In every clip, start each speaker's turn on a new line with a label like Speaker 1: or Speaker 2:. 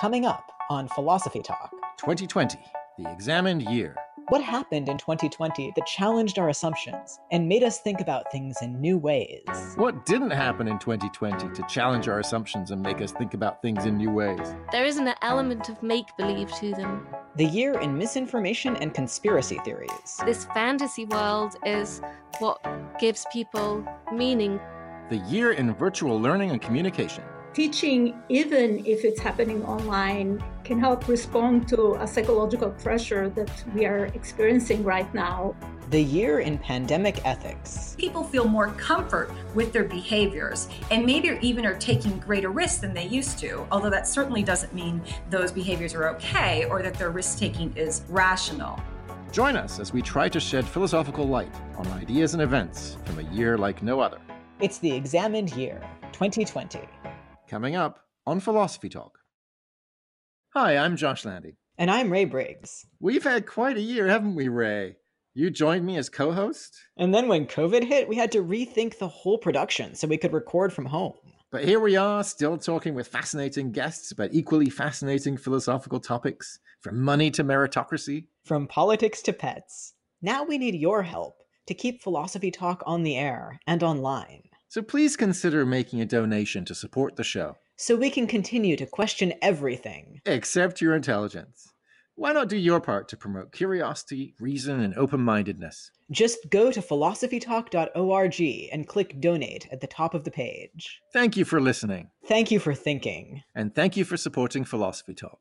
Speaker 1: Coming up on Philosophy Talk.
Speaker 2: 2020, the examined year.
Speaker 1: What happened in 2020 that challenged our assumptions and made us think about things in new ways?
Speaker 2: What didn't happen in 2020 to challenge our assumptions and make us think about things in new ways?
Speaker 3: There is an element of make-believe to them.
Speaker 1: The year in misinformation and conspiracy theories.
Speaker 3: This fantasy world is what gives people meaning.
Speaker 2: The year in virtual learning and communication.
Speaker 4: Teaching, even if it's happening online, can help respond to a psychological pressure that we are experiencing right now.
Speaker 1: The year in pandemic ethics.
Speaker 5: People feel more comfort with their behaviors and maybe even are taking greater risks than they used to, although that certainly doesn't mean those behaviors are okay or that their risk-taking is rational.
Speaker 2: Join us as we try to shed philosophical light on ideas and events from a year like no other.
Speaker 1: It's the examined year, 2020.
Speaker 2: Coming up on Philosophy Talk. Hi, I'm Josh Landy.
Speaker 1: And I'm Ray Briggs.
Speaker 2: We've had quite a year, haven't we, Ray? You joined me as co-host?
Speaker 1: And then when COVID hit, we had to rethink the whole production so we could record from home.
Speaker 2: But here we are, still talking with fascinating guests about equally fascinating philosophical topics, from money to meritocracy.
Speaker 1: From politics to pets. Now we need your help to keep Philosophy Talk on the air and online.
Speaker 2: So please consider making a donation to support the show.
Speaker 1: So we can continue to question everything.
Speaker 2: Except your intelligence. Why not do your part to promote curiosity, reason, and open-mindedness?
Speaker 1: Just go to philosophytalk.org and click donate at the top of the page.
Speaker 2: Thank you for listening.
Speaker 1: Thank you for thinking.
Speaker 2: And thank you for supporting Philosophy Talk.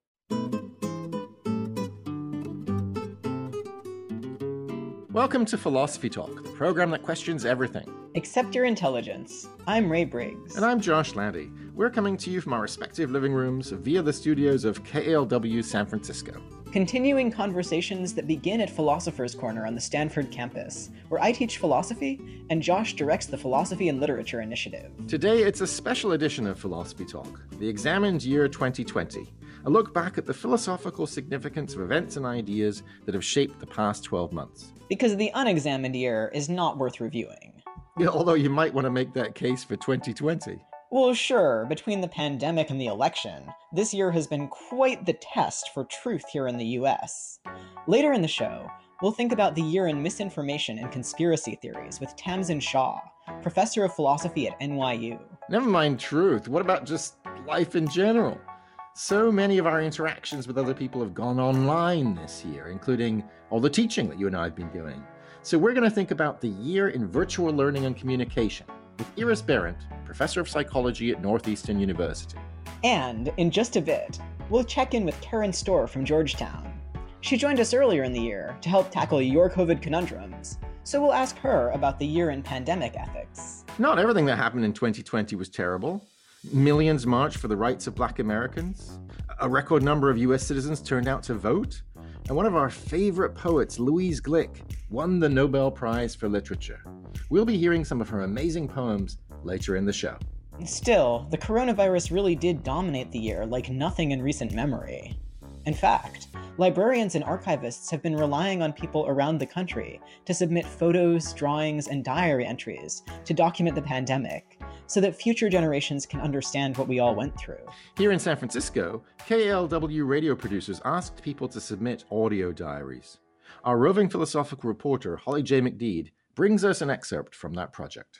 Speaker 2: Welcome to Philosophy Talk, the program that questions everything.
Speaker 1: Except your intelligence. I'm Ray Briggs.
Speaker 2: And I'm Josh Landy. We're coming to you from our respective living rooms via the studios of KALW San Francisco.
Speaker 1: Continuing conversations that begin at Philosopher's Corner on the Stanford campus, where I teach philosophy and Josh directs the Philosophy and Literature Initiative.
Speaker 2: Today, it's a special edition of Philosophy Talk, the examined year 2020, a look back at the philosophical significance of events and ideas that have shaped the past 12 months.
Speaker 1: Because the unexamined year is not worth reviewing.
Speaker 2: Yeah, although you might want to make that case for 2020.
Speaker 1: Well, sure, between the pandemic and the election, this year has been quite the test for truth here in the US. Later in the show, we'll think about the year in misinformation and conspiracy theories with Tamsin Shaw, professor of philosophy at NYU.
Speaker 2: Never mind truth, what about just life in general? So many of our interactions with other people have gone online this year, including all the teaching that you and I have been doing. So we're going to think about the year in virtual learning and communication with Iris Berendt, professor of psychology at Northeastern University.
Speaker 1: And in just a bit, we'll check in with Karen Storr from Georgetown. She joined us earlier in the year to help tackle your COVID conundrums, so we'll ask her about the year in pandemic ethics.
Speaker 2: Not everything that happened in 2020 was terrible. Millions marched for the rights of Black Americans. A record number of US citizens turned out to vote. And one of our favorite poets, Louise Glück, won the Nobel Prize for Literature. We'll be hearing some of her amazing poems later in the show.
Speaker 1: Still, the coronavirus really did dominate the year like nothing in recent memory. In fact, librarians and archivists have been relying on people around the country to submit photos, drawings, and diary entries to document the pandemic, so that future generations can understand what we all went through.
Speaker 2: Here in San Francisco, KALW radio producers asked people to submit audio diaries. Our roving philosophical reporter, Holly J. McDeed, brings us an excerpt from that project.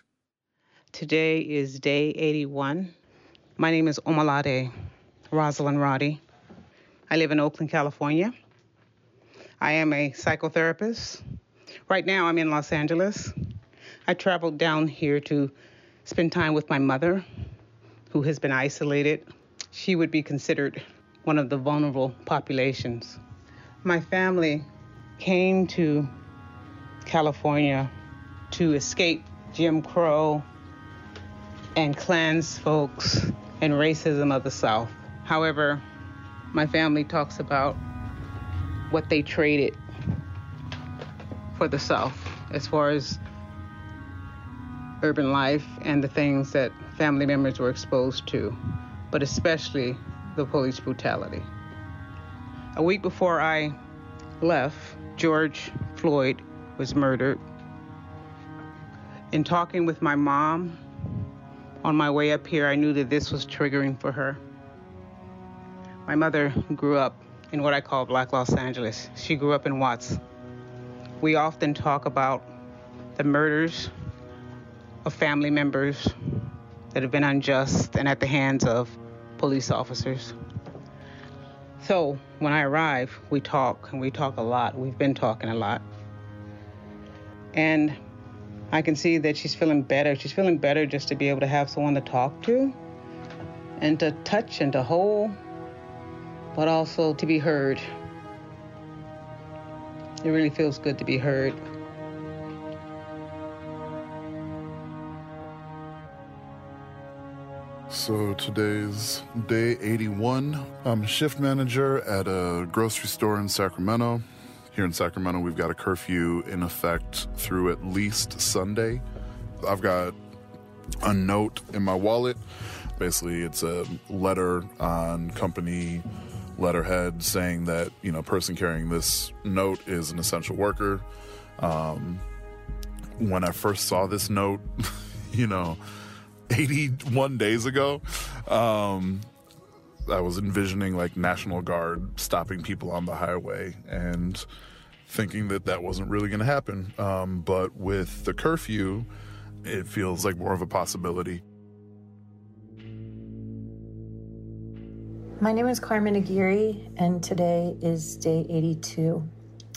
Speaker 6: Today is day 81. My name is Omalade Rosalind Roddy. I live in Oakland, California. I am a psychotherapist. Right now, I'm in Los Angeles. I traveled down here to spend time with my mother, who has been isolated. She would be considered one of the vulnerable populations. My family came to California to escape Jim Crow and Klans folks and racism of the South. However, my family talks about what they traded for the South as far as urban life and the things that family members were exposed to, but especially the police brutality. A week before I left, George Floyd was murdered. In talking with my mom on my way up here, I knew that this was triggering for her. My mother grew up in what I call Black Los Angeles. She grew up in Watts. We often talk about the murders of family members that have been unjust and at the hands of police officers. So when I arrive, we talk, and we talk a lot. We've been talking a lot. And I can see that she's feeling better. She's feeling better just to be able to have someone to talk to and to touch and to hold, but also to be heard. It really feels good to be heard.
Speaker 7: So today's day 81. I'm a shift manager at a grocery store in Sacramento. Here in Sacramento, we've got a curfew in effect through at least Sunday. I've got a note in my wallet. Basically, it's a letter on company letterhead saying that, person carrying this note is an essential worker. When I first saw this note, 81 days ago, I was envisioning like National Guard stopping people on the highway and thinking that wasn't really going to happen. But with the curfew, it feels like more of a possibility.
Speaker 8: My name is Carmen Aguirre, and today is day 82.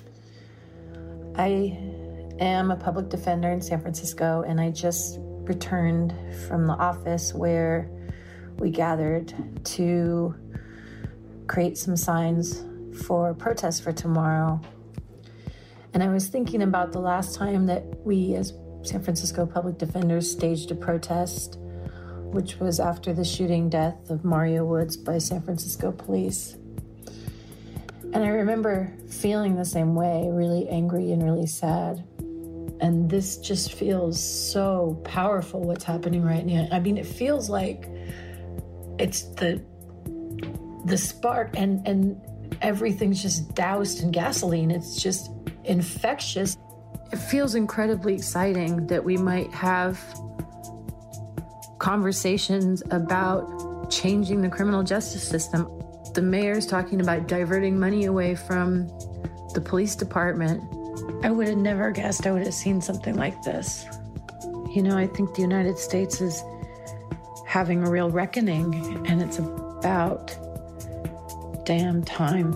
Speaker 8: I am a public defender in San Francisco, and I just returned from the office where we gathered to create some signs for protests for tomorrow. And I was thinking about the last time that we as San Francisco public defenders staged a protest, which was after the shooting death of Mario Woods by San Francisco police. And I remember feeling the same way, really angry and really sad. And this just feels so powerful, what's happening right now. I mean, it feels like it's the spark and everything's just doused in gasoline. It's just infectious. It feels incredibly exciting that we might have conversations about changing the criminal justice system. The mayor's talking about diverting money away from the police department. I would have never guessed I would have seen something like this. I think the United States is having a real reckoning, and it's about damn time.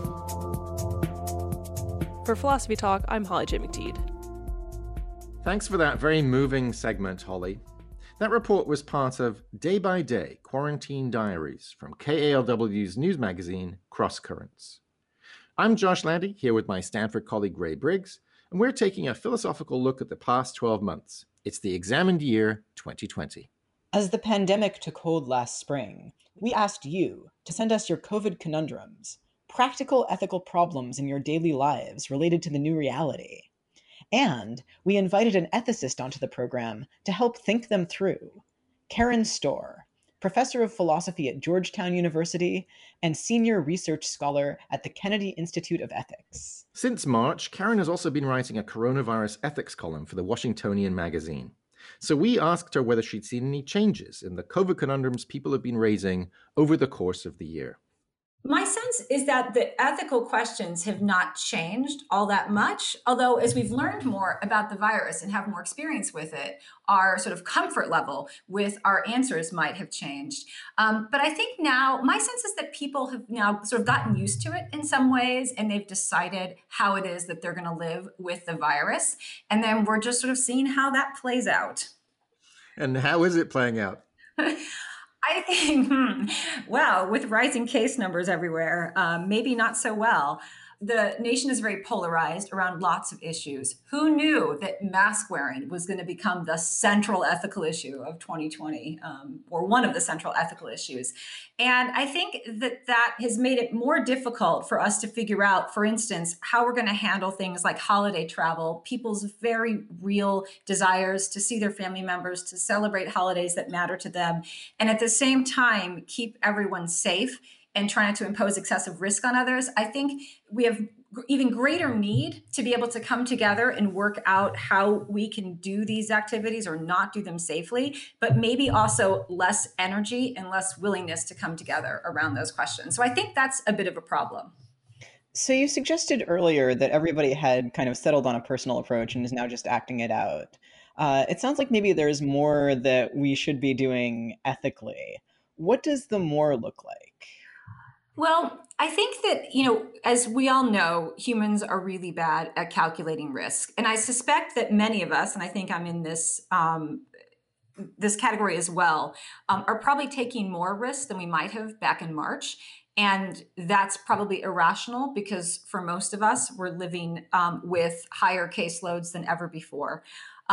Speaker 9: For Philosophy Talk, I'm Holly J. McTeed.
Speaker 2: Thanks for that very moving segment, Holly. That report was part of Day by Day Quarantine Diaries from KALW's news magazine, Cross Currents. I'm Josh Landy, here with my Stanford colleague Ray Briggs, and we're taking a philosophical look at the past 12 months. It's the examined year 2020.
Speaker 1: As the pandemic took hold last spring, we asked you to send us your COVID conundrums, practical ethical problems in your daily lives related to the new reality. And we invited an ethicist onto the program to help think them through. Karen Storr, professor of philosophy at Georgetown University and senior research scholar at the Kennedy Institute of Ethics.
Speaker 2: Since March, Karen has also been writing a coronavirus ethics column for the Washingtonian magazine. So we asked her whether she'd seen any changes in the COVID conundrums people have been raising over the course of the year.
Speaker 5: My sense is that the ethical questions have not changed all that much, although as we've learned more about the virus and have more experience with it, our sort of comfort level with our answers might have changed. But I think now, my sense is that people have now sort of gotten used to it in some ways, and they've decided how it is that they're going to live with the virus. And then we're just sort of seeing how that plays out.
Speaker 2: And how is it playing out?
Speaker 5: I think, well, with rising case numbers everywhere, maybe not so well. The nation is very polarized around lots of issues. Who knew that mask wearing was going to become the central ethical issue of 2020, or one of the central ethical issues? And I think that has made it more difficult for us to figure out, for instance, how we're going to handle things like holiday travel, people's very real desires to see their family members, to celebrate holidays that matter to them, and at the same time, keep everyone safe and trying to impose excessive risk on others. I think we have even greater need to be able to come together and work out how we can do these activities or not do them safely, but maybe also less energy and less willingness to come together around those questions. So I think that's a bit of a problem.
Speaker 1: So you suggested earlier that everybody had kind of settled on a personal approach and is now just acting it out. It sounds like maybe there's more that we should be doing ethically. What does the more look like?
Speaker 5: Well, I think that, as we all know, humans are really bad at calculating risk. And I suspect that many of us, and I think I'm in this category as well, are probably taking more risks than we might have back in March. And that's probably irrational because for most of us, we're living with higher caseloads than ever before.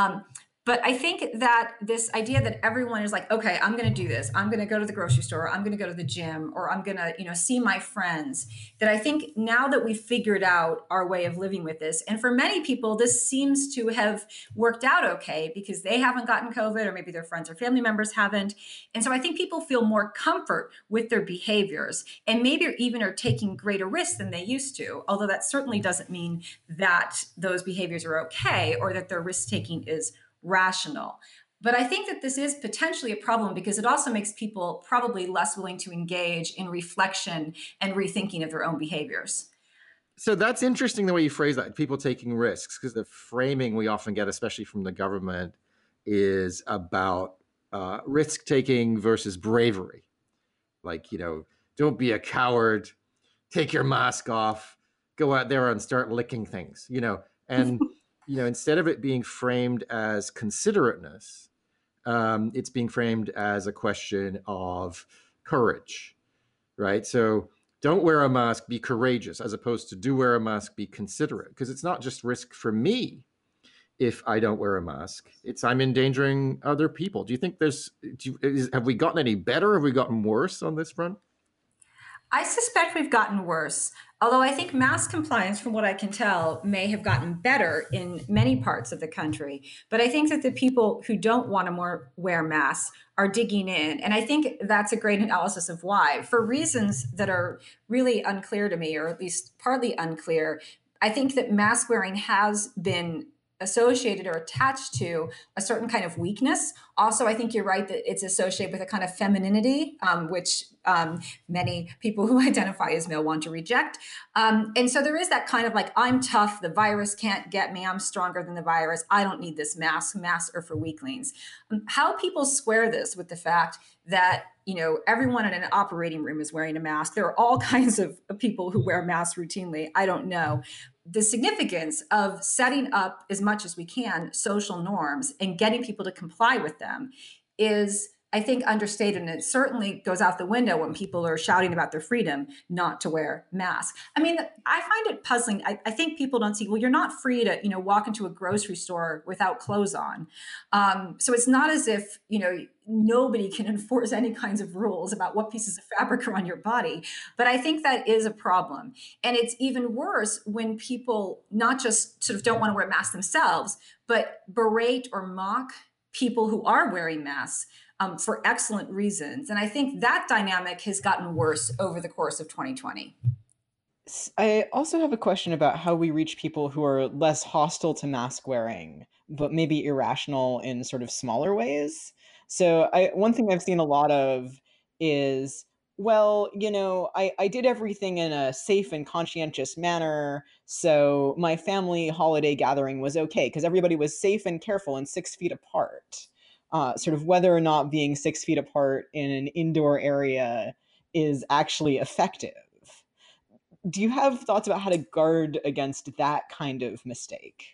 Speaker 5: But I think that this idea that everyone is like, okay, I'm going to do this. I'm going to go to the grocery store. I'm going to go to the gym, or I'm going to, see my friends. That I think now that we've figured out our way of living with this, and for many people, this seems to have worked out okay because they haven't gotten COVID, or maybe their friends or family members haven't. And so I think people feel more comfort with their behaviors, and maybe even are taking greater risks than they used to. Although that certainly doesn't mean that those behaviors are okay or that their risk taking is rational. But I think that this is potentially a problem because it also makes people probably less willing to engage in reflection and rethinking of their own behaviors.
Speaker 2: So that's interesting the way you phrase that, people taking risks, because the framing we often get, especially from the government, is about risk taking versus bravery. Like, don't be a coward, take your mask off, go out there and start licking things, and instead of it being framed as considerateness, it's being framed as a question of courage, right? So don't wear a mask, be courageous, as opposed to do wear a mask, be considerate. Because it's not just risk for me if I don't wear a mask, it's I'm endangering other people. Do you think have we gotten any better? Have we gotten worse on this front?
Speaker 5: I suspect we've gotten worse, although I think mask compliance, from what I can tell, may have gotten better in many parts of the country. But I think that the people who don't want to wear masks are digging in. And I think that's a great analysis of why. For reasons that are really unclear to me, or at least partly unclear, I think that mask wearing has been associated or attached to a certain kind of weakness. Also, I think you're right that it's associated with a kind of femininity, which many people who identify as male want to reject. And so there is that kind of like, I'm tough, the virus can't get me, I'm stronger than the virus, I don't need this mask, masks are for weaklings. How people square this with the fact that everyone in an operating room is wearing a mask. There are all kinds of people who wear masks routinely. I don't know. The significance of setting up as much as we can social norms and getting people to comply with them is, I think, understated. And it certainly goes out the window when people are shouting about their freedom not to wear masks. I mean, I find it puzzling. I think people don't see, well, you're not free to, walk into a grocery store without clothes on. So it's not as if, nobody can enforce any kinds of rules about what pieces of fabric are on your body. But I think that is a problem. And it's even worse when people not just sort of don't want to wear masks themselves, but berate or mock people who are wearing masks for excellent reasons. And I think that dynamic has gotten worse over the course of 2020.
Speaker 1: I also have a question about how we reach people who are less hostile to mask wearing, but maybe irrational in sort of smaller ways. So one thing I've seen a lot of is, well, I did everything in a safe and conscientious manner, so my family holiday gathering was okay because everybody was safe and careful and 6 feet apart. Sort of whether or not being 6 feet apart in an indoor area is actually effective. Do you have thoughts about how to guard against that kind of mistake?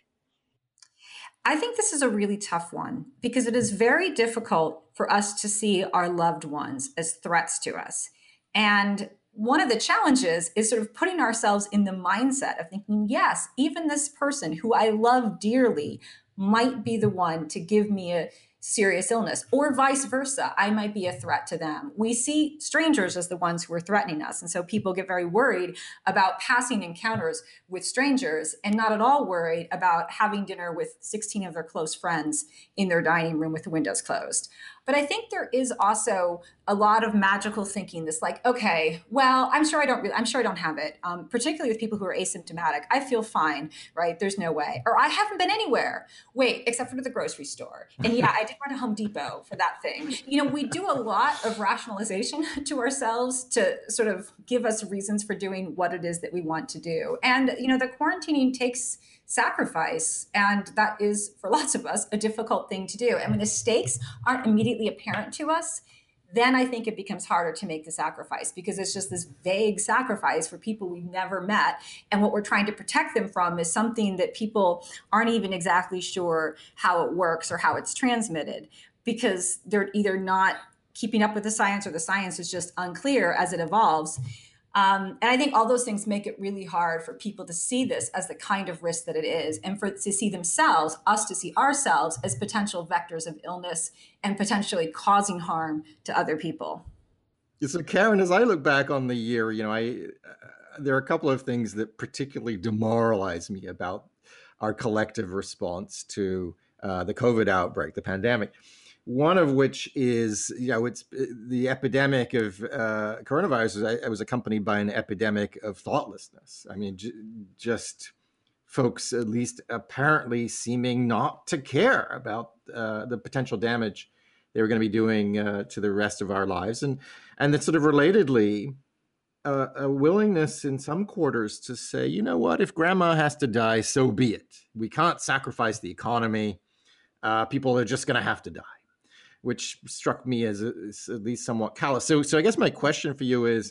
Speaker 5: I think this is a really tough one because it is very difficult for us to see our loved ones as threats to us. And one of the challenges is sort of putting ourselves in the mindset of thinking, yes, even this person who I love dearly might be the one to give me a serious illness, or vice versa. I might be a threat to them. We see strangers as the ones who are threatening us. And so people get very worried about passing encounters with strangers and not at all worried about having dinner with 16 of their close friends in their dining room with the windows closed. But I think there is also a lot of magical thinking that's like, okay, well, I'm sure I don't have it. Particularly with people who are asymptomatic. I feel fine, right? There's no way. Or I haven't been anywhere. Wait, except for to the grocery store. And yeah, I did run to Home Depot for that thing. We do a lot of rationalization to ourselves to sort of give us reasons for doing what it is that we want to do. And, the quarantining takes sacrifice. And that is, for lots of us, a difficult thing to do. And when the stakes aren't immediately apparent to us, then I think it becomes harder to make the sacrifice because it's just this vague sacrifice for people we've never met. And what we're trying to protect them from is something that people aren't even exactly sure how it works or how it's transmitted because they're either not keeping up with the science or the science is just unclear as it evolves. And I think all those things make it really hard for people to see this as the kind of risk that it is, and to see themselves, us to see ourselves as potential vectors of illness and potentially causing harm to other people.
Speaker 2: So, Karen, as I look back on the year, there are a couple of things that particularly demoralize me about our collective response to the COVID outbreak, the pandemic. One of which is, it's the epidemic of coronavirus. It was accompanied by an epidemic of thoughtlessness. I mean, just folks, at least apparently, seeming not to care about the potential damage they were going to be doing to the rest of our lives, and that sort of relatedly, a willingness in some quarters to say, you know what, if grandma has to die, so be it. We can't sacrifice the economy. People are just going to have to die. Which struck me as at least somewhat callous. So I guess my question for you is,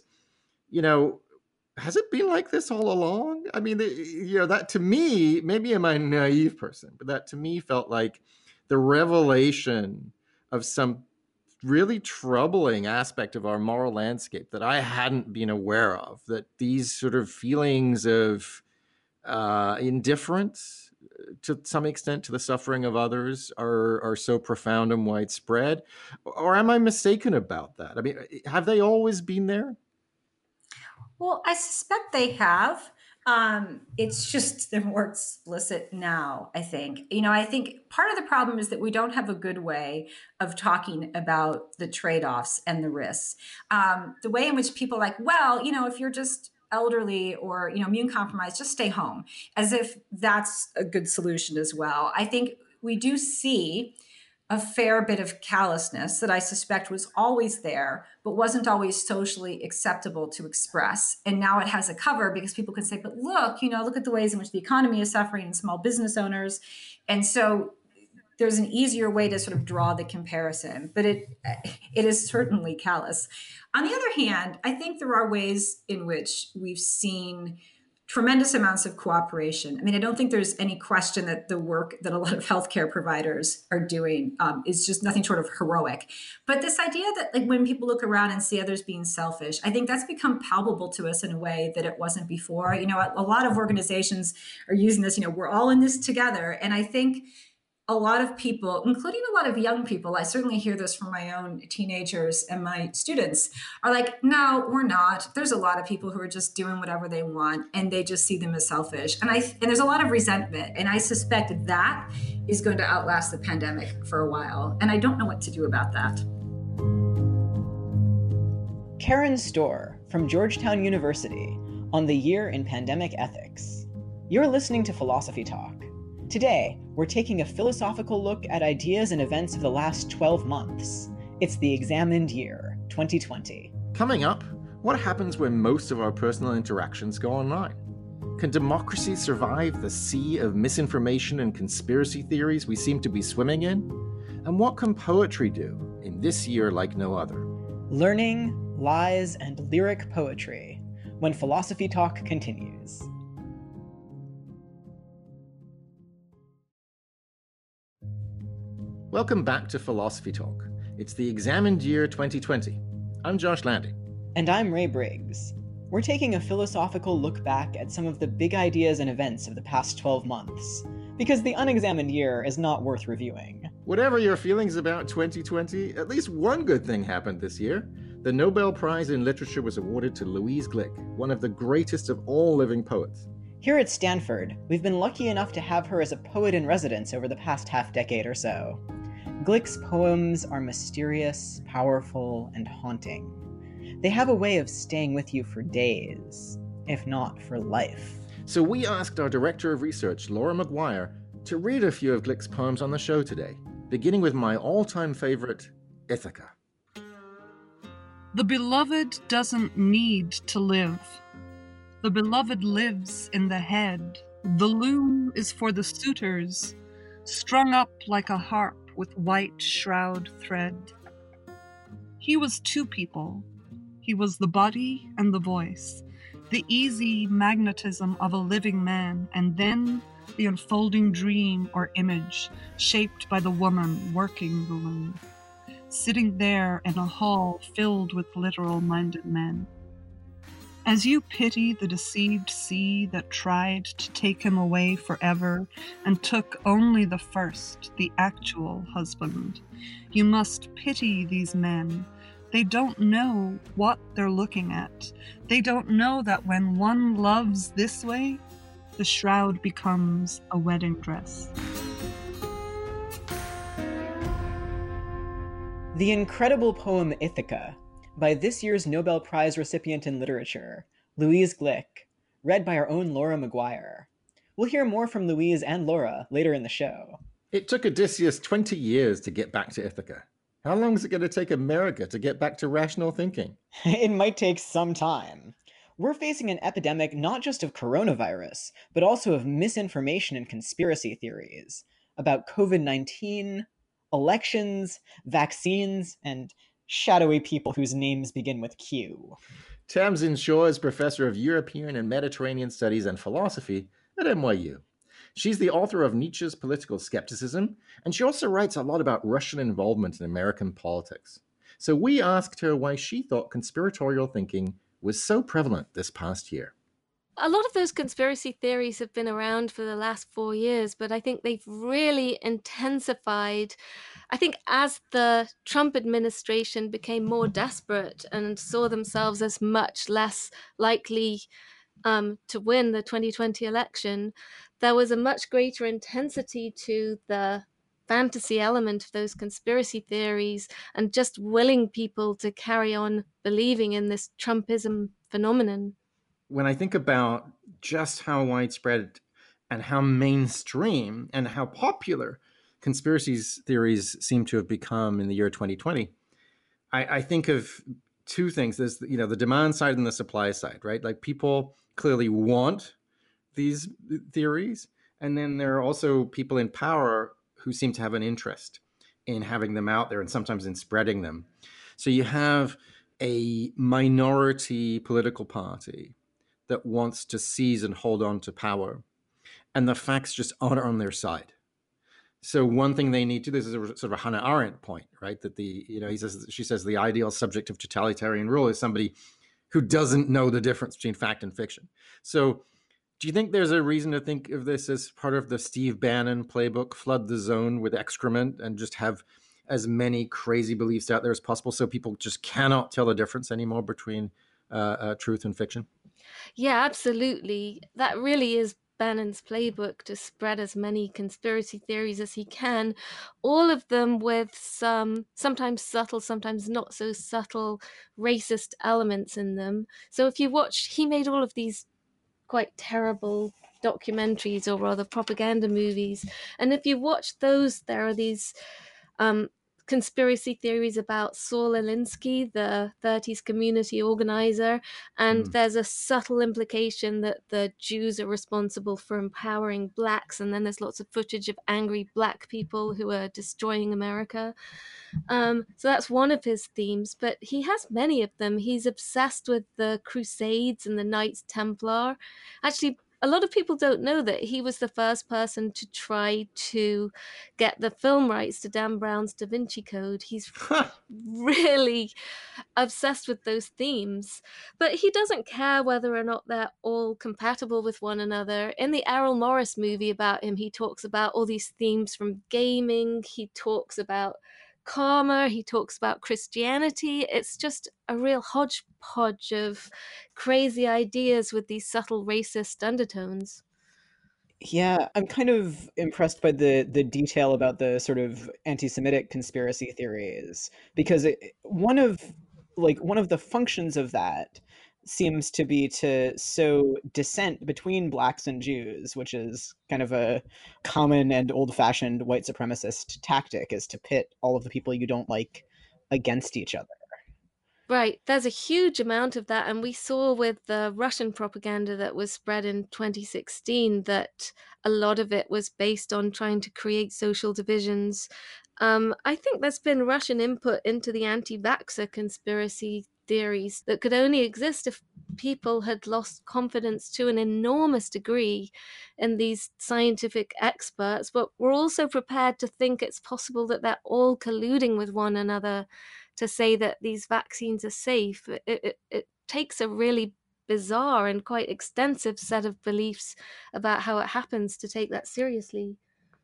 Speaker 2: has it been like this all along? I mean, that to me, maybe I'm a naive person, but that to me felt like the revelation of some really troubling aspect of our moral landscape that I hadn't been aware of, that these sort of feelings of indifference to some extent to the suffering of others are so profound and widespread? Or am I mistaken about that? I mean, have they always been there?
Speaker 5: Well, I suspect they have. It's just they're more explicit now, I think. I think part of the problem is that we don't have a good way of talking about the trade-offs and the risks. The way in which people are like, well, if you're just elderly or immune compromised, just stay home, as if that's a good solution as well. I think we do see a fair bit of callousness that I suspect was always there, but wasn't always socially acceptable to express. And now it has a cover because people can say, but look at the ways in which the economy is suffering and small business owners. And so there's an easier way to sort of draw the comparison, but it is certainly callous. On the other hand, I think there are ways in which we've seen tremendous amounts of cooperation. I mean, I don't think there's any question that the work that a lot of healthcare providers are doing is just nothing short of heroic. But this idea that when people look around and see others being selfish, I think that's become palpable to us in a way that it wasn't before. A lot of organizations are using this, we're all in this together. And I think a lot of people, including a lot of young people, I certainly hear this from my own teenagers and my students, are like, no, we're not. There's a lot of people who are just doing whatever they want and they just see them as selfish. And there's a lot of resentment. And I suspect that is going to outlast the pandemic for a while. And I don't know what to do about that.
Speaker 1: Karen Storr from Georgetown University on the year in pandemic ethics. You're listening to Philosophy Talk. Today, we're taking a philosophical look at ideas and events of the last 12 months. It's the examined year, 2020.
Speaker 2: Coming up, what happens when most of our personal interactions go online? Can democracy survive the sea of misinformation and conspiracy theories we seem to be swimming in? And what can poetry do in this year like no other?
Speaker 1: Learning, lies, and lyric poetry, when Philosophy Talk continues.
Speaker 2: Welcome back to Philosophy Talk. It's the examined year 2020. I'm Josh Landy.
Speaker 1: And I'm Ray Briggs. We're taking a philosophical look back at some of the big ideas and events of the past 12 months, because the unexamined year is not worth reviewing.
Speaker 2: Whatever your feelings about 2020, at least one good thing happened this year. The Nobel Prize in Literature was awarded to Louise Glück, one of the greatest of all living poets.
Speaker 1: Here at Stanford, we've been lucky enough to have her as a poet in residence over the past half-decade or so. Glick's poems are mysterious, powerful, and haunting. They have a way of staying with you for days, if not for life.
Speaker 2: So we asked our director of research, Laura McGuire, to read a few of Glick's poems on the show today, beginning with my all-time favorite, Ithaca.
Speaker 10: The beloved doesn't need to live. The beloved lives in the head. The loom is for the suitors, strung up like a harp with white shroud thread. He was two people. He was the body and the voice, the easy magnetism of a living man, and then the unfolding dream or image shaped by the woman working the loom, sitting there in a hall filled with literal-minded men. As you pity the deceived sea that tried to take him away forever and took only the first, the actual husband, you must pity these men. They don't know what they're looking at. They don't know that when one loves this way, the shroud becomes a wedding dress.
Speaker 1: The incredible poem Ithaca, by this year's Nobel Prize recipient in literature, Louise Glick, read by our own Laura McGuire. We'll hear more from Louise and Laura later in the show.
Speaker 2: It took Odysseus 20 years to get back to Ithaca. How long is it going to take America to get back to rational thinking?
Speaker 1: It might take some time. We're facing an epidemic not just of coronavirus, but also of misinformation and conspiracy theories about COVID-19, elections, vaccines, and shadowy people whose names begin with Q.
Speaker 2: Tamsin Shaw is professor of European and Mediterranean Studies and Philosophy at NYU. She's the author of Nietzsche's Political Skepticism, and she also writes a lot about Russian involvement in American politics. So we asked her why she thought conspiratorial thinking was so prevalent this past year.
Speaker 3: A lot of those conspiracy theories have been around for the last 4 years, but I think they've really intensified. I think as the Trump administration became more desperate and saw themselves as much less likely to win the 2020 election, there was a much greater intensity to the fantasy element of those conspiracy theories and just willing people to carry on believing in this Trumpism phenomenon.
Speaker 2: When I think about just how widespread and how mainstream and how popular conspiracy theories seem to have become in the year 2020, I think of two things. There's, the demand side and the supply side, right? Like, people clearly want these theories. And then there are also people in power who seem to have an interest in having them out there and sometimes in spreading them. So you have a minority political party that wants to seize and hold on to power, and the facts just aren't on their side. So one thing they need to, this is a sort of a Hannah Arendt point, right? That she says the ideal subject of totalitarian rule is somebody who doesn't know the difference between fact and fiction. So do you think there's a reason to think of this as part of the Steve Bannon playbook, flood the zone with excrement and just have as many crazy beliefs out there as possible so people just cannot tell the difference anymore between truth and fiction?
Speaker 3: Yeah, absolutely. That really is Bannon's playbook, to spread as many conspiracy theories as he can, all of them with some sometimes subtle, sometimes not so subtle racist elements in them. So if you watch, he made all of these quite terrible documentaries, or rather propaganda movies, and if you watch those, there are these conspiracy theories about Saul Alinsky, the 30s community organizer, and there's a subtle implication that the Jews are responsible for empowering blacks, and then there's lots of footage of angry black people who are destroying America. So that's one of his themes, but he has many of them. He's obsessed with the Crusades and the Knights Templar. Actually, a lot of people don't know that he was the first person to try to get the film rights to Dan Brown's Da Vinci Code. He's really obsessed with those themes, but he doesn't care whether or not they're all compatible with one another. In the Errol Morris movie about him, he talks about all these themes from gaming. He talks about karma, he talks about Christianity. It's just a real hodgepodge of crazy ideas with these subtle racist undertones.
Speaker 1: Yeah, I'm kind of impressed by the detail about the sort of anti-Semitic conspiracy theories because one of the functions of that seems to be to sow dissent between blacks and Jews, which is kind of a common and old-fashioned white supremacist tactic, is to pit all of the people you don't like against each other.
Speaker 3: Right, there's a huge amount of that, and we saw with the Russian propaganda that was spread in 2016 that a lot of it was based on trying to create social divisions. I think there's been Russian input into the anti-vaxxer conspiracy theories that could only exist if people had lost confidence to an enormous degree in these scientific experts, but were also prepared to think it's possible that they're all colluding with one another to say that these vaccines are safe. It takes a really bizarre and quite extensive set of beliefs about how it happens to take that seriously.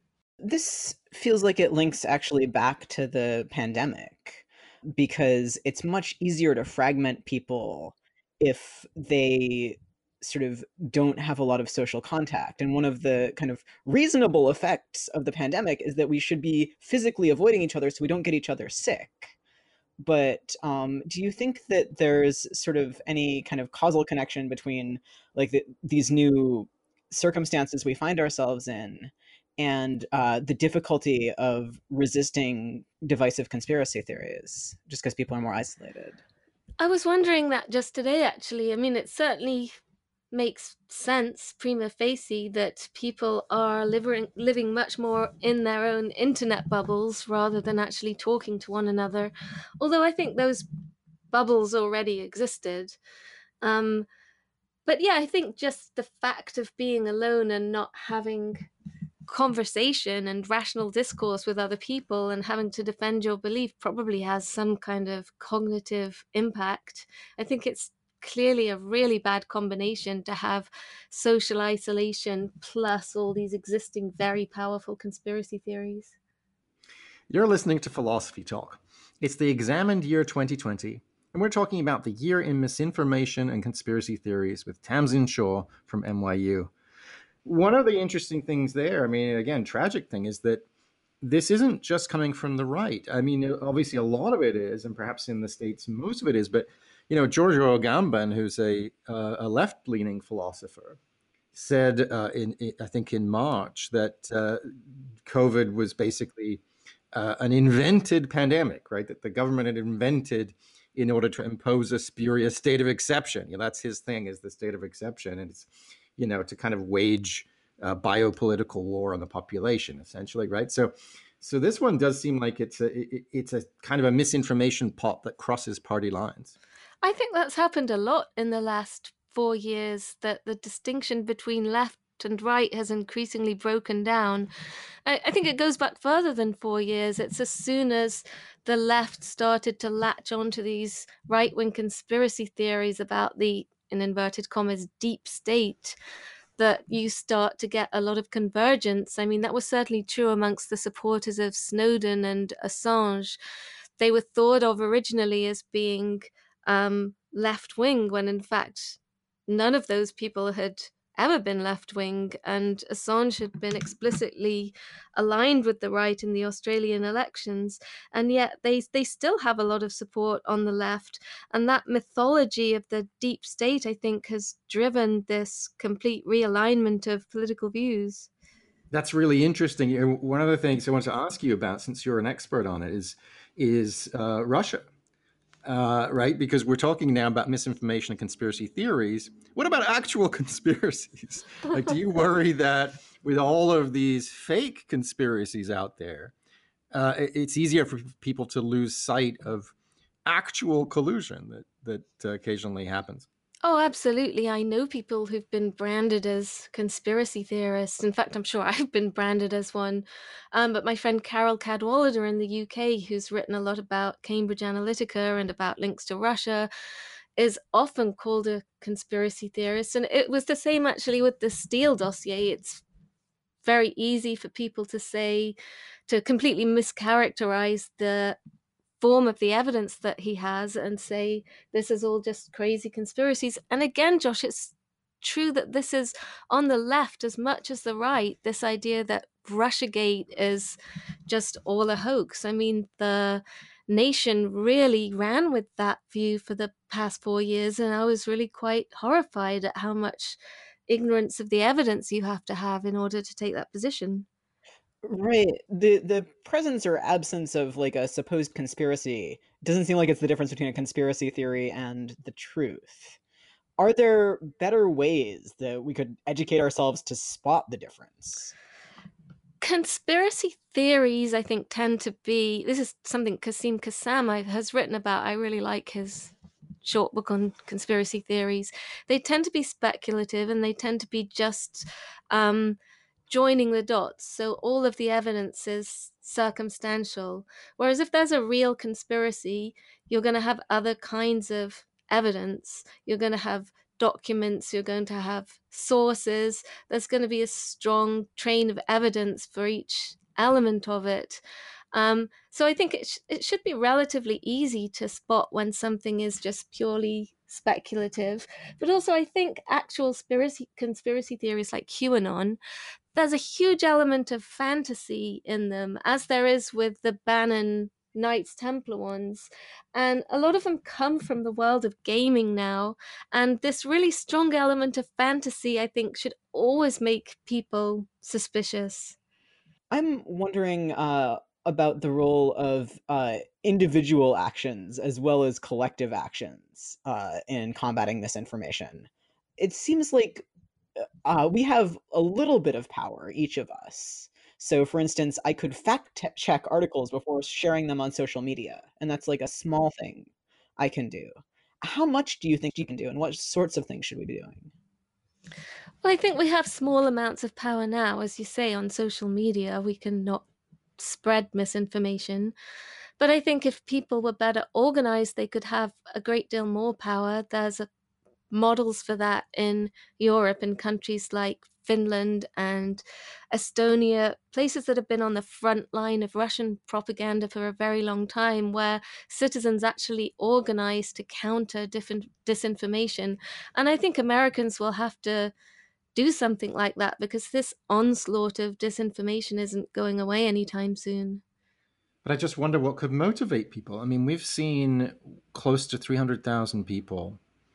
Speaker 1: This feels like it links actually back to the pandemic because it's much easier to fragment people if they sort of don't have a lot of social contact. And one of the kind of reasonable effects of the pandemic is that we should be physically avoiding each other so we don't get each other sick. But do you think that there's sort of any kind of causal connection between like these new circumstances we find ourselves in and the difficulty of resisting divisive conspiracy theories just because people are more isolated?
Speaker 3: I was wondering that just today, actually. I mean, it certainly makes sense prima facie that people are living much more in their own internet bubbles rather than actually talking to one another. Although I think those bubbles already existed. But yeah, I think just the fact of being alone and not having conversation and rational discourse with other people and having to defend your belief probably has some kind of cognitive impact. I think it's clearly a really bad combination to have social isolation plus all these existing very powerful conspiracy theories.
Speaker 2: You're listening to Philosophy Talk. It's the examined year 2020, and we're talking about the year in misinformation and conspiracy theories with Tamzin Shaw from NYU. One of the interesting things there, I mean, again, tragic thing, is that this isn't just coming from the right. I mean, obviously a lot of it is, and perhaps in the States most of it is, but, you know, Giorgio Agamben, who's a left-leaning philosopher, said, I think in March, that COVID was basically an invented pandemic, right? That the government had invented in order to impose a spurious state of exception. You know, that's his thing, is the state of exception. And it's, you know, to kind of wage biopolitical war on the population, essentially, right? So this one does seem like it's a kind of a misinformation pot that crosses party lines.
Speaker 3: I think that's happened a lot in the last 4 years, that the distinction between left and right has increasingly broken down. I think it goes back further than 4 years. It's as soon as the left started to latch onto these right-wing conspiracy theories about the, in inverted commas, deep state, that you start to get a lot of convergence. I mean, that was certainly true amongst the supporters of Snowden and Assange. They were thought of originally as being left-wing, when in fact none of those people had ever been left-wing, and Assange had been explicitly aligned with the right in the Australian elections, and yet they still have a lot of support on the left. And that mythology of the deep state, I think, has driven this complete realignment of political views.
Speaker 2: That's really interesting. One of the things I want to ask you about, since you're an expert on it, is Russia. Right? Because we're talking now about misinformation and conspiracy theories. What about actual conspiracies? Like, do you worry that with all of these fake conspiracies out there, it's easier for people to lose sight of actual collusion that occasionally happens?
Speaker 3: Oh, absolutely. I know people who've been branded as conspiracy theorists. In fact, I'm sure I've been branded as one. But my friend Carol Cadwallader in the UK, who's written a lot about Cambridge Analytica and about links to Russia, is often called a conspiracy theorist. And it was the same actually with the Steele dossier. It's very easy for people to say, to completely mischaracterize the form of the evidence that he has and say this is all just crazy conspiracies. And again, Josh, it's true that this is on the left as much as the right, this idea that Russiagate is just all a hoax. I mean, the Nation really ran with that view for the past 4 years, and I was really quite horrified at how much ignorance of the evidence you have to have in order to take that position.
Speaker 1: Right. The presence or absence of like a supposed conspiracy doesn't seem like it's the difference between a conspiracy theory and the truth. Are there better ways that we could educate ourselves to spot the difference?
Speaker 3: Conspiracy theories, I think, tend to be, this is something Kasim Kassam has written about. I really like his short book on conspiracy theories. They tend to be speculative, and they tend to be just joining the dots. So all of the evidence is circumstantial. Whereas if there's a real conspiracy, you're going to have other kinds of evidence. You're going to have documents, you're going to have sources. There's going to be a strong train of evidence for each element of it. So I think it should be relatively easy to spot when something is just purely speculative. But also I think actual conspiracy theories like QAnon, there's a huge element of fantasy in them, as there is with the Bannon Knights Templar ones. And a lot of them come from the world of gaming now. And this really strong element of fantasy, I think, should always make people suspicious.
Speaker 1: I'm wondering about the role of individual actions as well as collective actions in combating misinformation. It seems like we have a little bit of power, each of us. So, for instance, I could fact-check articles before sharing them on social media, and that's like a small thing I can do. How much do you think you can do, and what sorts of things should we be doing?
Speaker 3: Well, I think we have small amounts of power now. As you say, on social media, we can not spread misinformation. But I think if people were better organized, they could have a great deal more power. There's models for that in Europe, in countries like Finland and Estonia, places that have been on the front line of Russian propaganda for a very long time, where citizens actually organize to counter disinformation. And I think Americans will have to do something like that, because this onslaught of disinformation isn't going away anytime soon.
Speaker 2: But I just wonder what could motivate people. I mean, we've seen close to 300,000 people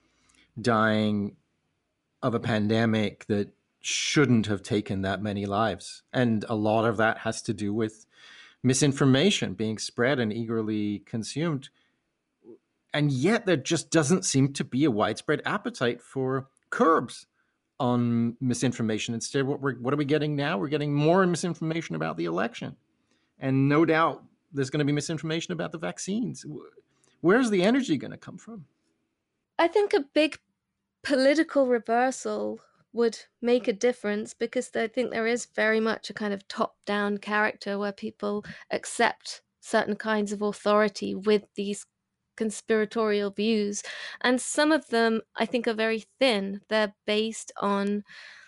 Speaker 2: dying of a pandemic that shouldn't have taken that many lives. And a lot of that has to do with misinformation being spread and eagerly consumed. And yet there just doesn't seem to be a widespread appetite for curbs on misinformation. Instead, what are we getting now? We're getting more misinformation about the election. And no doubt there's going to be misinformation about the vaccines. Where's the energy going to come from?
Speaker 3: I think a big political reversal would make a difference, because I think there is very much a kind of top-down character where people accept certain kinds of authority with these conspiratorial views. And some of them, I think, are very thin. They're based on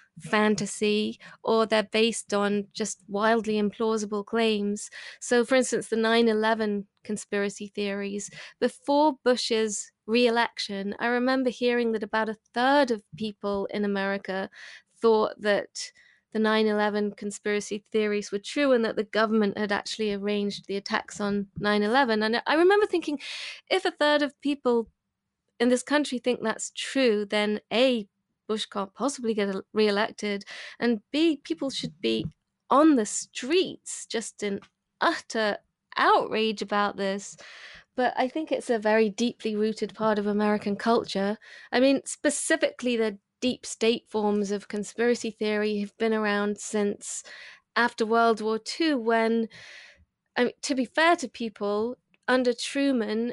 Speaker 3: fantasy, or they're based on just wildly implausible claims. So, for instance, the 9/11 conspiracy theories, before Bush's re-election, I remember hearing that about a third of people in America thought that the 9/11 conspiracy theories were true, and that the government had actually arranged the attacks on 9/11. And I remember thinking, if a third of people in this country think that's true, then A, Bush can't possibly get re-elected, and B, people should be on the streets just in utter outrage about this. But I think it's a very deeply rooted part of American culture. I mean, specifically the deep state forms of conspiracy theory have been around since after World War II, when, I mean, to be fair to people, under Truman,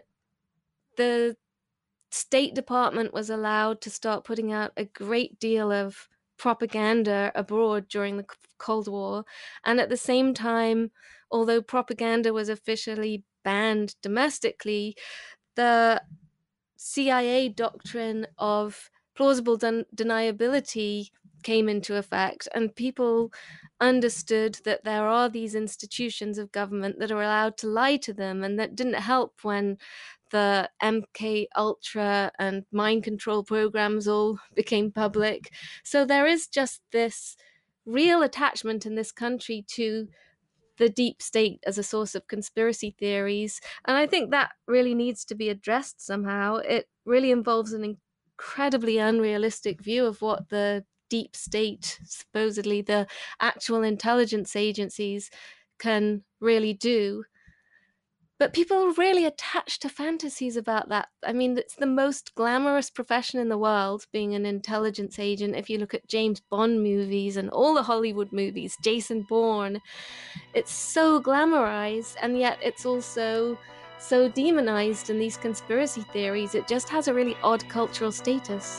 Speaker 3: the State Department was allowed to start putting out a great deal of propaganda abroad during the Cold War. And at the same time, although propaganda was officially banned domestically, the CIA doctrine of plausible deniability came into effect, and people understood that there are these institutions of government that are allowed to lie to them, and that didn't help when the MK Ultra and mind control programs all became public. So there is just this real attachment in this country to the deep state as a source of conspiracy theories, and I think that really needs to be addressed somehow. It really involves an incredibly unrealistic view of what the deep state, supposedly the actual intelligence agencies, can really do. But people are really attached to fantasies about that. I mean, it's the most glamorous profession in the world, being an intelligence agent. If you look at James Bond movies and all the Hollywood movies, Jason Bourne, it's so glamorized, and yet it's also so demonized in these conspiracy theories. It just has a really odd cultural status.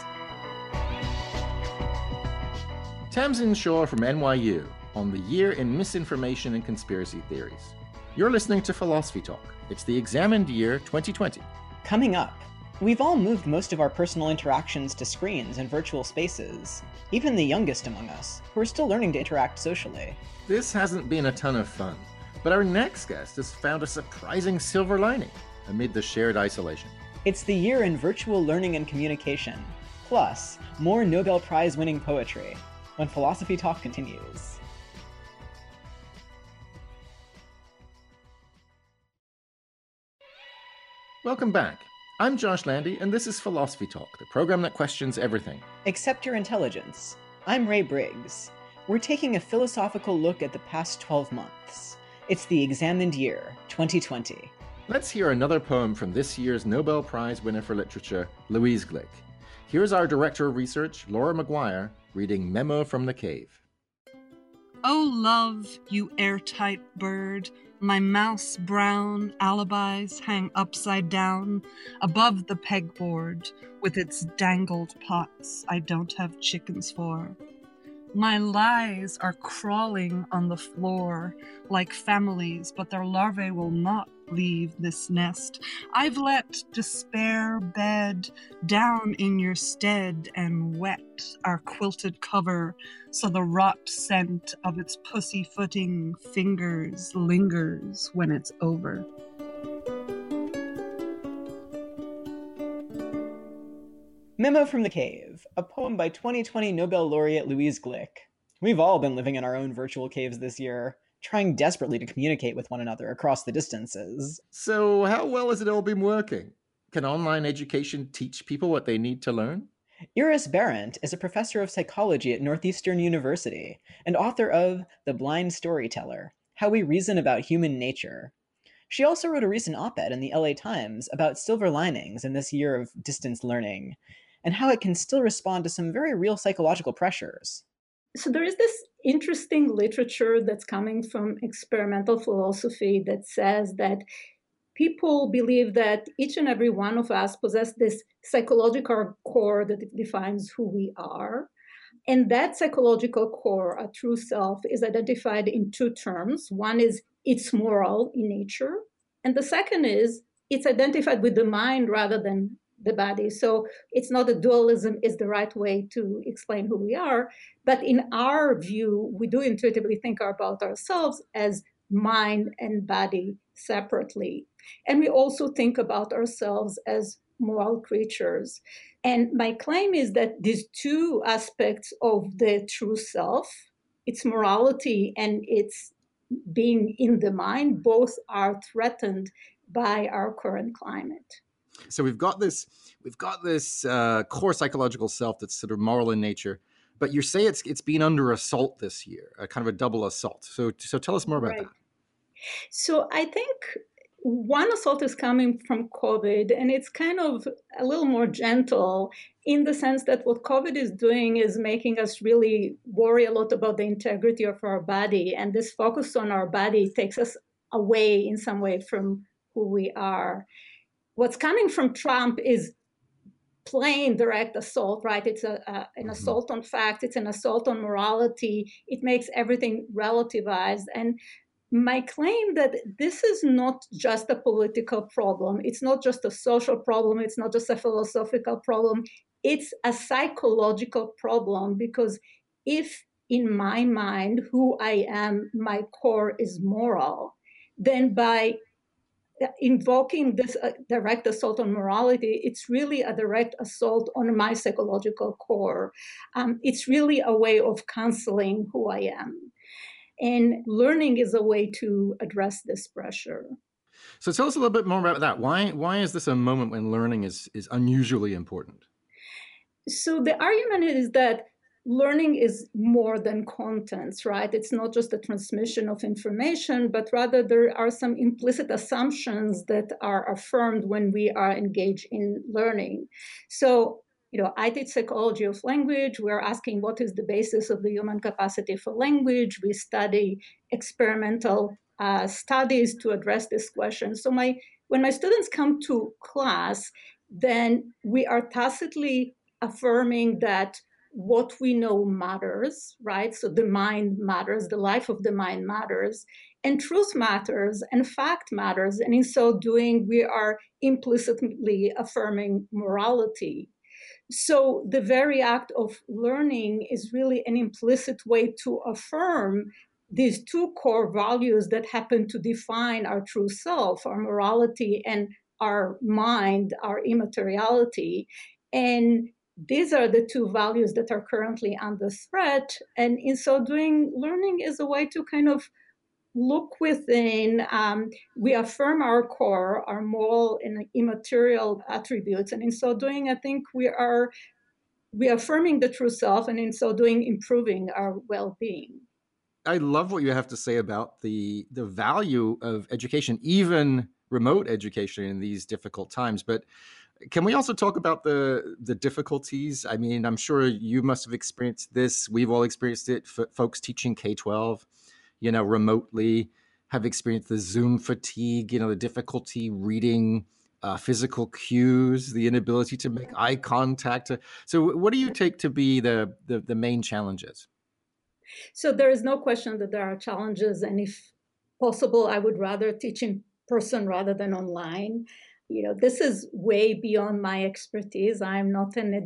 Speaker 2: Tamsin Shore from NYU on the year in misinformation and conspiracy theories. You're listening to Philosophy Talk. It's the examined year 2020.
Speaker 1: Coming up, we've all moved most of our personal interactions to screens and virtual spaces, even the youngest among us, who are still learning to interact socially.
Speaker 2: This hasn't been a ton of fun, but our next guest has found a surprising silver lining amid the shared isolation.
Speaker 1: It's the year in virtual learning and communication, plus more Nobel Prize-winning poetry, when Philosophy Talk continues.
Speaker 2: Welcome back. I'm Josh Landy, and this is Philosophy Talk, the program that questions everything.
Speaker 1: Except your intelligence. I'm Ray Briggs. We're taking a philosophical look at the past 12 months. It's the examined year, 2020.
Speaker 2: Let's hear another poem from this year's Nobel Prize winner for literature, Louise Glück. Here's our director of research, Laura McGuire, reading Memo from the Cave.
Speaker 10: Oh, love, you airtight bird, my mouse brown alibis hang upside down above the pegboard with its dangled pots I don't have chickens for. My lies are crawling on the floor like families, but their larvae will not leave this nest. I've let despair bed down in your stead and wet our quilted cover so the rot scent of its pussyfooting fingers lingers when it's over.
Speaker 1: Memo from the Cave, a poem by 2020 Nobel laureate Louise Glück. We've all been living in our own virtual caves this year, trying desperately to communicate with one another across the distances.
Speaker 2: So how well has it all been working? Can online education teach people what they need to learn?
Speaker 1: Iris Berendt is a professor of psychology at Northeastern University and author of The Blind Storyteller, How We Reason About Human Nature. She also wrote a recent op-ed in the LA Times about silver linings in this year of distance learning, and how it can still respond to some very real psychological pressures.
Speaker 4: So there is this interesting literature that's coming from experimental philosophy that says that people believe that each and every one of us possess this psychological core that defines who we are. And that psychological core, a true self, is identified in two terms. One is it's moral in nature. And the second is it's identified with the mind rather than the body. So it's not that dualism is the right way to explain who we are, but in our view, we do intuitively think about ourselves as mind and body separately. And we also think about ourselves as moral creatures. And my claim is that these two aspects of the true self, its morality and its being in the mind, both are threatened by our current climate.
Speaker 2: So we've got this core psychological self that's sort of moral in nature, but you say it's been under assault this year, a kind of a double assault. So tell us more about that.
Speaker 4: So I think one assault is coming from COVID, and it's kind of a little more gentle in the sense that what COVID is doing is making us really worry a lot about the integrity of our body, and this focus on our body takes us away in some way from who we are. What's coming from Trump is plain direct assault, right? It's an assault on fact. It's an assault on morality. It makes everything relativized. And my claim that this is not just a political problem. It's not just a social problem. It's not just a philosophical problem. It's a psychological problem because if in my mind who I am, my core is moral, then by invoking this direct assault on morality, it's really a direct assault on my psychological core. It's really a way of canceling who I am. And learning is a way to address this pressure.
Speaker 2: So tell us a little bit more about that. Why is this a moment when learning is unusually important?
Speaker 4: So the argument is that learning is more than contents, right? It's not just a transmission of information, but rather there are some implicit assumptions that are affirmed when we are engaged in learning. So, I teach psychology of language. We're asking what is the basis of the human capacity for language. We study experimental studies to address this question. So when my students come to class, then we are tacitly affirming that what we know matters, right? So the mind matters, the life of the mind matters, and truth matters, and fact matters. And in so doing, we are implicitly affirming morality. So the very act of learning is really an implicit way to affirm these two core values that happen to define our true self, our morality and our mind, our immateriality. And these are the two values that are currently under threat. And in so doing, learning is a way to kind of look within. We affirm our core, our moral and immaterial attributes. And in so doing, I think we are affirming the true self, and in so doing, improving our well-being.
Speaker 2: I love what you have to say about the value of education, even remote education in these difficult times. But can we also talk about the difficulties? I mean, I'm sure you must have experienced this. We've all experienced it. Folks teaching K-12, remotely have experienced the Zoom fatigue, the difficulty reading physical cues, the inability to make eye contact. So what do you take to be the main challenges?
Speaker 4: So there is no question that there are challenges. And if possible, I would rather teach in person rather than online. This is way beyond my expertise. I'm not an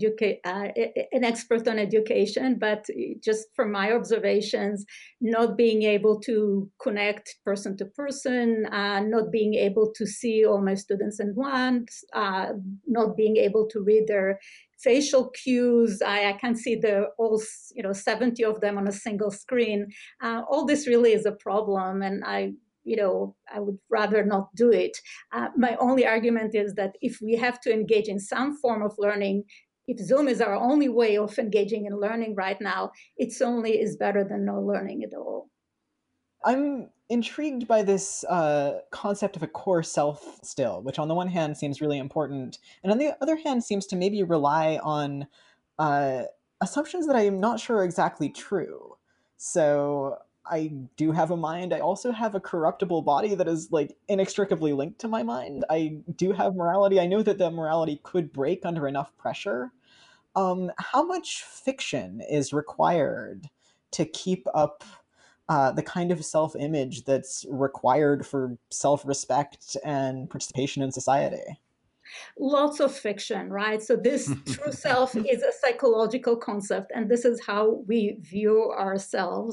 Speaker 4: expert on education, but just from my observations, not being able to connect person to person, not being able to see all my students at once, not being able to read their facial cues. I can't see all 70 of them on a single screen. All this really is a problem, and I would rather not do it. My only argument is that if we have to engage in some form of learning, if Zoom is our only way of engaging in learning right now, it certainly is better than no learning at all.
Speaker 1: I'm intrigued by this concept of a core self still, which on the one hand seems really important, and on the other hand seems to maybe rely on assumptions that I'm not sure are exactly true. So I do have a mind. I also have a corruptible body that is inextricably linked to my mind. I do have morality. I know that the morality could break under enough pressure. How much fiction is required to keep up the kind of self-image that's required for self-respect and participation in society?
Speaker 4: Lots of fiction, right? So this true self is a psychological concept, and this is how we view ourselves.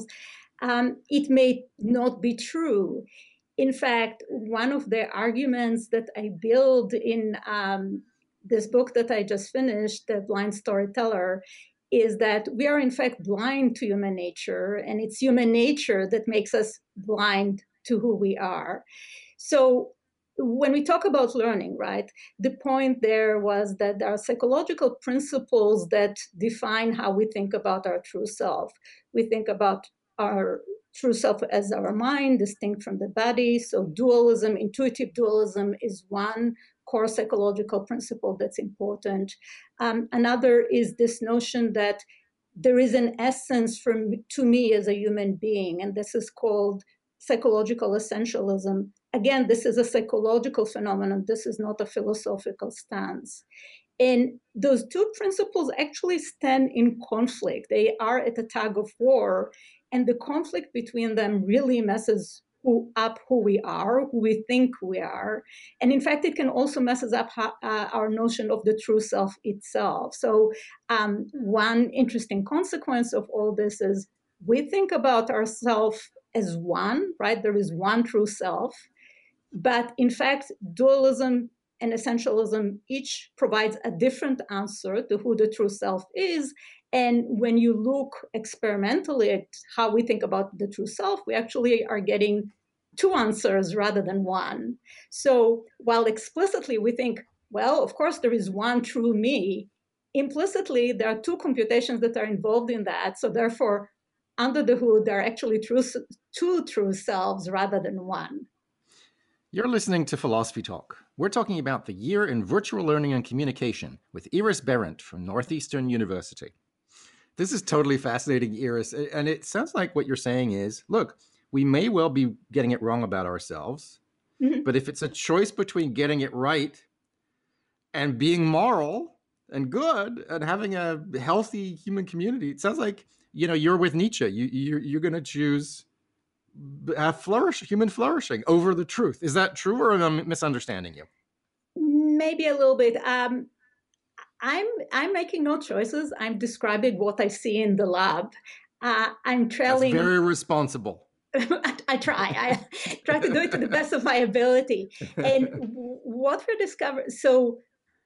Speaker 4: It may not be true. In fact, one of the arguments that I build in this book that I just finished, The Blind Storyteller, is that we are in fact blind to human nature, and it's human nature that makes us blind to who we are. So when we talk about learning, right, the point there was that there are psychological principles that define how we think about our true self. We think about our true self as our mind, distinct from the body. So dualism, intuitive dualism, is one core psychological principle that's important. Another is this notion that there is an essence to me as a human being, and this is called psychological essentialism. Again, this is a psychological phenomenon. This is not a philosophical stance. And those two principles actually stand in conflict. They are at a tug of war, and the conflict between them really messes who we are, who we think we are. And in fact, it can also messes up our notion of the true self itself. So one interesting consequence of all this is we think about ourselves as one, right? There is one true self. But in fact, dualism and essentialism each provides a different answer to who the true self is. And when you look experimentally at how we think about the true self, we actually are getting two answers rather than one. So while explicitly we think, well, of course, there is one true me, implicitly, there are two computations that are involved in that. So therefore, under the hood, there are actually two true selves rather than one.
Speaker 2: You're listening to Philosophy Talk. We're talking about the year in virtual learning and communication with Iris Berendt from Northeastern University. This is totally fascinating, Iris. And it sounds like what you're saying is, look, we may well be getting it wrong about ourselves, but if it's a choice between getting it right and being moral and good and having a healthy human community, it sounds like, you're with Nietzsche. You're going to choose human flourishing over the truth. Is that true, or am I misunderstanding you?
Speaker 4: Maybe a little bit. I'm making no choices. I'm describing what I see in the lab. I'm trailing.
Speaker 2: That's very responsible.
Speaker 4: I try to do it to the best of my ability. And what we're discovering, so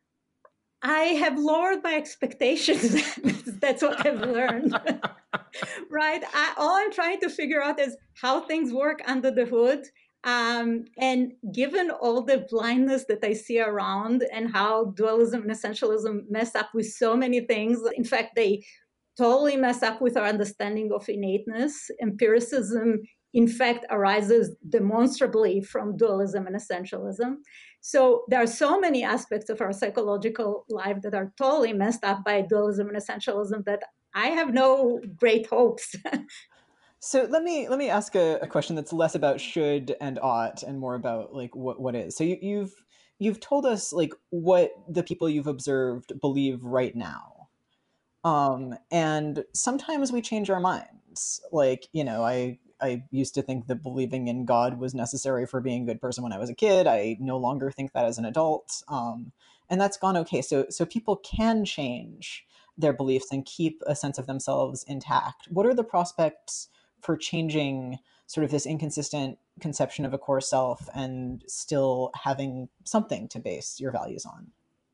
Speaker 4: I have lowered my expectations. That's what I've learned. Right? All I'm trying to figure out is how things work under the hood. And given all the blindness that I see around and how dualism and essentialism mess up with so many things, in fact, they totally mess up with our understanding of innateness. Empiricism, in fact, arises demonstrably from dualism and essentialism. So there are so many aspects of our psychological life that are totally messed up by dualism and essentialism that I have no great hopes.
Speaker 1: So let me ask a question that's less about should and ought and more about like what is. So you've told us like what the people you've observed believe right now. And sometimes we change our minds. Like, I used to think that believing in God was necessary for being a good person when I was a kid. I no longer think that as an adult. And that's gone okay. So people can change their beliefs and keep a sense of themselves intact. What are the prospects for changing sort of this inconsistent conception of a core self and still having something to base your values on?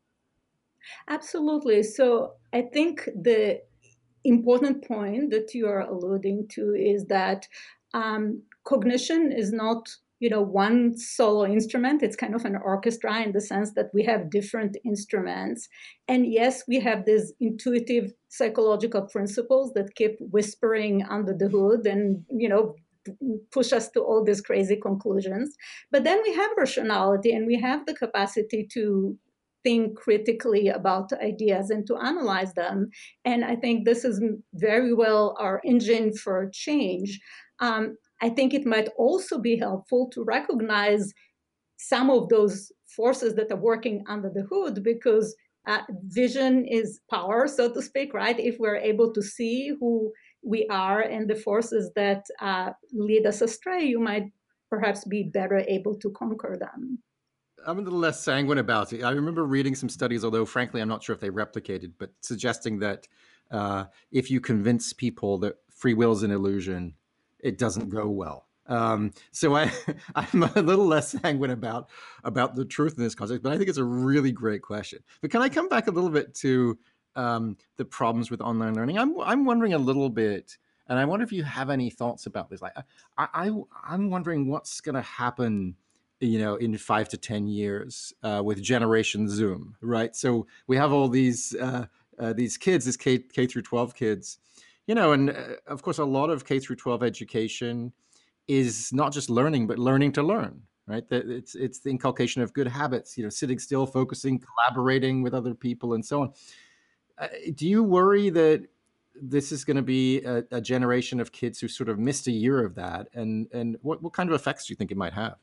Speaker 4: Absolutely. So I think the important point that you are alluding to is that cognition is not, one solo instrument. It's kind of an orchestra in the sense that we have different instruments. And yes, we have these intuitive psychological principles that keep whispering under the hood and, push us to all these crazy conclusions. But then we have rationality and we have the capacity to think critically about ideas and to analyze them. And I think this is very well our engine for change. I think it might also be helpful to recognize some of those forces that are working under the hood, because vision is power, so to speak, right? If we're able to see who we are and the forces that lead us astray, you might perhaps be better able to conquer them.
Speaker 2: I'm a little less sanguine about it. I remember reading some studies, although frankly, I'm not sure if they replicated, but suggesting that if you convince people that free will is an illusion, it doesn't go well. So I'm a little less sanguine about the truth in this context, but I think it's a really great question. But can I come back a little bit to the problems with online learning? I'm wondering a little bit, and I wonder if you have any thoughts about this. Like, I'm wondering what's going to happen, in 5 to 10 years with Generation Zoom, right? So we have all these kids, these K through 12 kids, and of course, a lot of K through 12 education is not just learning, but learning to learn, right? It's the inculcation of good habits, sitting still, focusing, collaborating with other people, and so on. Do you worry that this is going to be a generation of kids who sort of missed a year of that? And what kind of effects do you think it might have?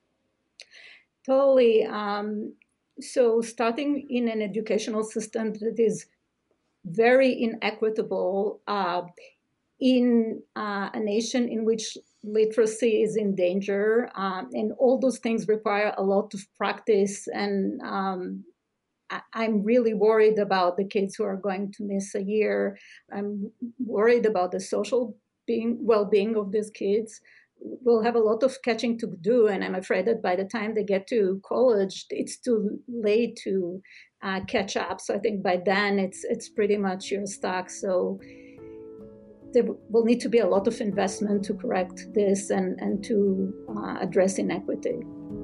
Speaker 4: Totally. So starting in an educational system that is very inequitable, in a nation in which literacy is in danger, and all those things require a lot of practice. And I'm really worried about the kids who are going to miss a year. I'm worried about the social well-being of these kids. We'll have a lot of catching to do, and I'm afraid that by the time they get to college, it's too late to catch up. So I think by then it's pretty much you're stuck. So there will need to be a lot of investment to correct this and to address inequity.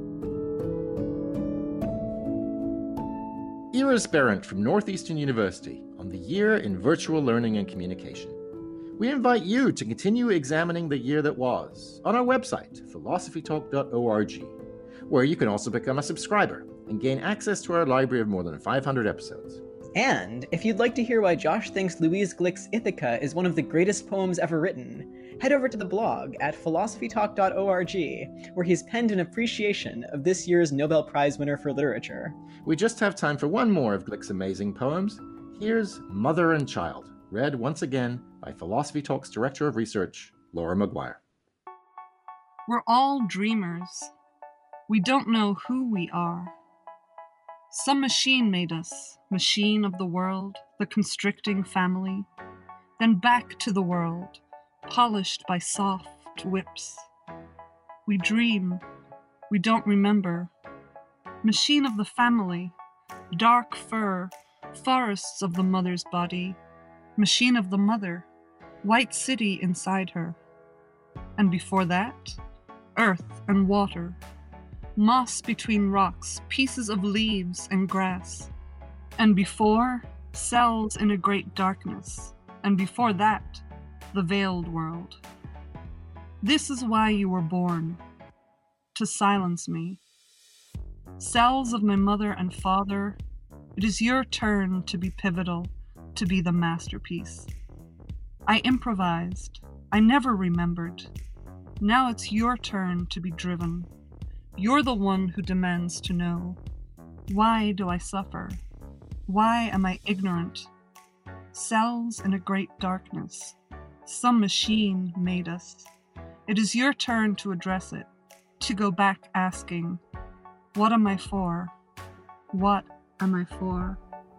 Speaker 2: Iris Berendt from Northeastern University on the year in virtual learning and communication. We invite you to continue examining the year that was on our website, philosophytalk.org, where you can also become a subscriber and gain access to our library of more than 500 episodes.
Speaker 1: And if you'd like to hear why Josh thinks Louise Glick's Ithaca is one of the greatest poems ever written, head over to the blog at philosophytalk.org, where he's penned an appreciation of this year's Nobel Prize winner for literature.
Speaker 2: We just have time for one more of Glick's amazing poems. Here's Mother and Child, read once again by Philosophy Talk's Director of Research, Laura McGuire.
Speaker 10: We're all dreamers. We don't know who we are. Some machine made us, machine of the world, the constricting family, then back to the world, polished by soft whips. We dream, we don't remember. Machine of the family, dark fur, forests of the mother's body, machine of the mother, white city inside her. And before that, earth and water, moss between rocks, pieces of leaves and grass. And before, cells in a great darkness. And before that, the veiled world. This is why you were born, to silence me. Cells of my mother and father, it is your turn to be pivotal, to be the masterpiece. I improvised. I never remembered. Now it's your turn to be driven. You're the one who demands to know. Why do I suffer? Why am I ignorant? Cells in a great darkness. Some machine made us. It is your turn to address it, to go back asking, what am I for? What am I for?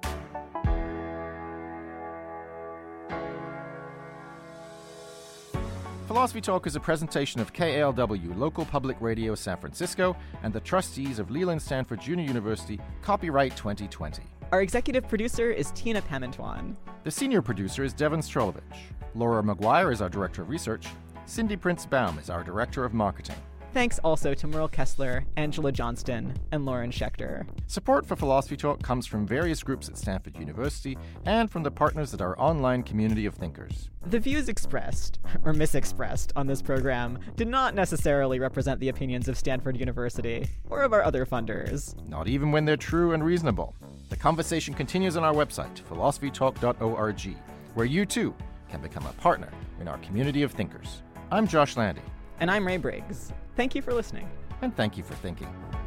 Speaker 2: Philosophy Talk is a presentation of KALW Local Public Radio San Francisco and the trustees of Leland Stanford Junior University, copyright 2020.
Speaker 1: Our executive producer is Tina Pamentwan.
Speaker 2: The senior producer is Devin Strolovich. Laura McGuire is our director of research. Cindy Prince-Baum is our director of marketing.
Speaker 1: Thanks also to Merle Kessler, Angela Johnston, and Lauren Schechter.
Speaker 2: Support for Philosophy Talk comes from various groups at Stanford University and from the partners at our online community of thinkers.
Speaker 1: The views expressed, or misexpressed, on this program did not necessarily represent the opinions of Stanford University or of our other funders.
Speaker 2: Not even when they're true and reasonable. The conversation continues on our website, philosophytalk.org, where you too can become a partner in our community of thinkers. I'm Josh Landy.
Speaker 1: And I'm Ray Briggs. Thank you for listening.
Speaker 2: And thank you for thinking.